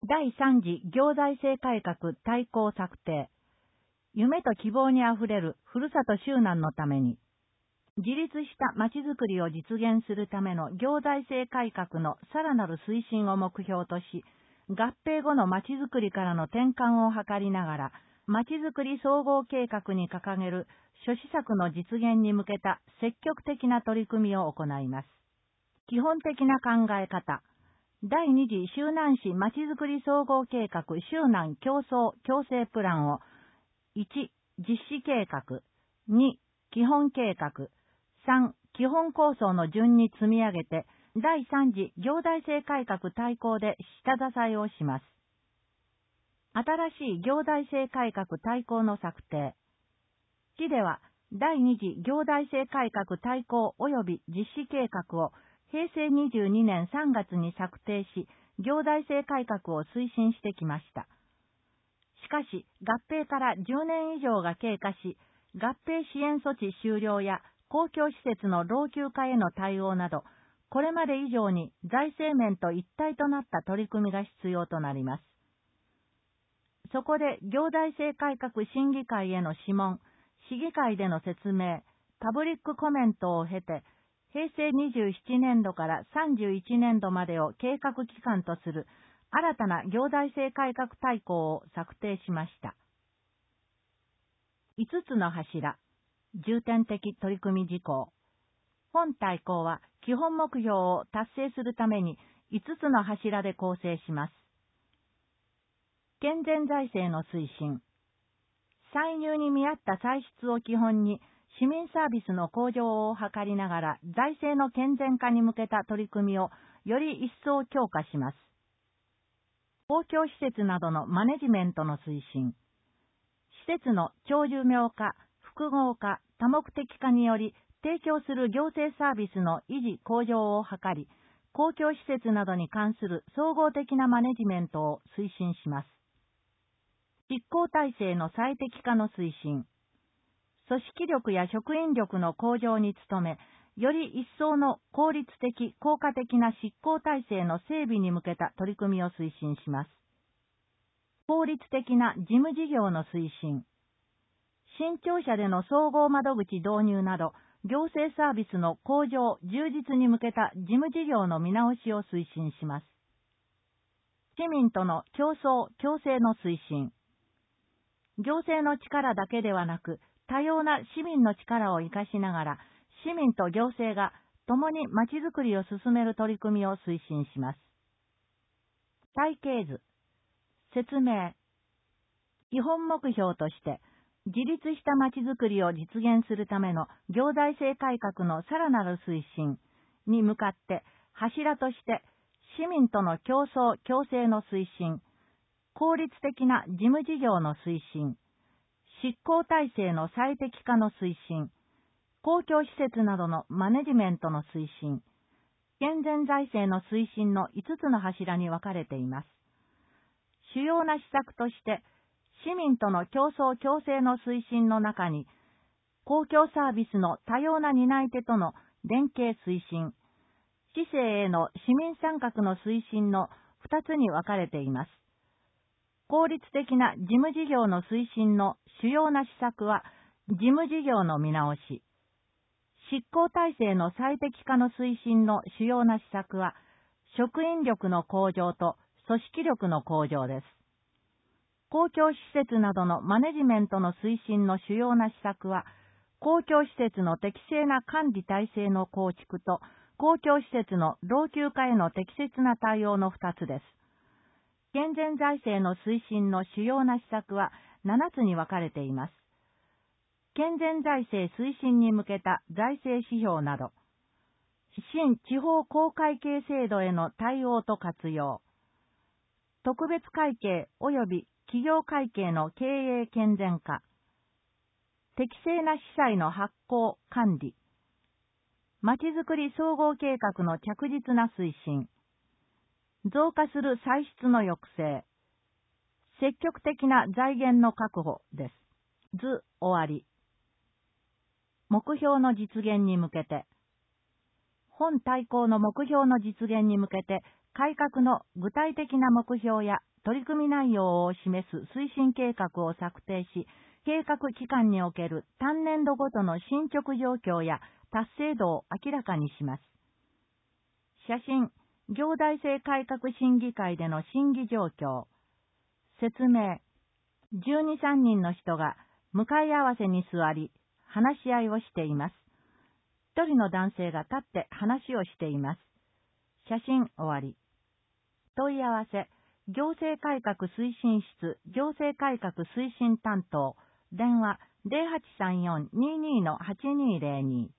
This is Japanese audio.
第3次行財政改革大綱策定。夢と希望にあふれるふるさと周南のために、自立したまちづくりを実現するための行財政改革のさらなる推進を目標とし、合併後のまちづくりからの転換を図りながら、まちづくり総合計画に掲げる諸施策の実現に向けた積極的な取り組みを行います。基本的な考え方。第2次周南市まちづくり総合計画周南競争共生プランを1、実施計画、2、基本計画、3、基本構想の順に積み上げて、第3次行財政改革大綱で下支えをします。新しい行財政改革大綱の策定。市では、第2次行財政改革大綱及び実施計画を平成22年3月に策定し、行財政改革を推進してきました。しかし、合併から10年以上が経過し、合併支援措置終了や公共施設の老朽化への対応など、これまで以上に財政面と一体となった取り組みが必要となります。そこで、行財政改革審議会への諮問、市議会での説明、パブリックコメントを経て、平成27年度から31年度までを計画期間とする新たな行財政改革大綱を策定しました。5つの柱、重点的取り組み事項。本大綱は基本目標を達成するために5つの柱で構成します。健全財政の推進。歳入に見合った歳出を基本に、市民サービスの向上を図りながら財政の健全化に向けた取り組みをより一層強化します。公共施設などのマネジメントの推進。施設の長寿命化、複合化、多目的化により提供する行政サービスの維持向上を図り、公共施設などに関する総合的なマネジメントを推進します。執行体制の最適化の推進。組織力や職員力の向上に努め、より一層の効率的、効果的な執行体制の整備に向けた取り組みを推進します。効率的な事務事業の推進。新庁舎での総合窓口導入など、行政サービスの向上、充実に向けた事務事業の見直しを推進します。市民との競争・共生の推進。行政の力だけではなく、多様な市民の力を生かしながら、市民と行政が共にまちづくりを進める取り組みを推進します。体系図。説明。基本目標として、自立したまちづくりを実現するための行財政改革のさらなる推進に向かって、柱として、市民との競争・共生の推進、効率的な事務事業の推進、執行体制の最適化の推進、公共施設などのマネジメントの推進、健全財政の推進の5つの柱に分かれています。主要な施策として、市民との競争・共生の推進の中に、公共サービスの多様な担い手との連携推進、市政への市民参画の推進の2つに分かれています。効率的な事務事業の推進の主要な施策は、事務事業の見直し。執行体制の最適化の推進の主要な施策は、職員力の向上と組織力の向上です。公共施設などのマネジメントの推進の主要な施策は、公共施設の適正な管理体制の構築と、公共施設の老朽化への適切な対応の2つです。健全財政の推進の主要な施策は7つに分かれています。健全財政推進に向けた財政指標など、新地方公会計制度への対応と活用、特別会計及び企業会計の経営健全化、適正な資産の発行管理、まちづくり総合計画の着実な推進、増加する歳出の抑制、積極的な財源の確保です。図終わり。目標の実現に向けて。本大綱の目標の実現に向けて、改革の具体的な目標や取り組み内容を示す推進計画を策定し、計画期間における単年度ごとの進捗状況や達成度を明らかにします。写真、行財政改革審議会での審議状況。説明。12、3人の人が向かい合わせに座り、話し合いをしています。一人の男性が立って話をしています。写真終わり。問い合わせ。行政改革推進室、行政改革推進担当。電話 0834-22-8202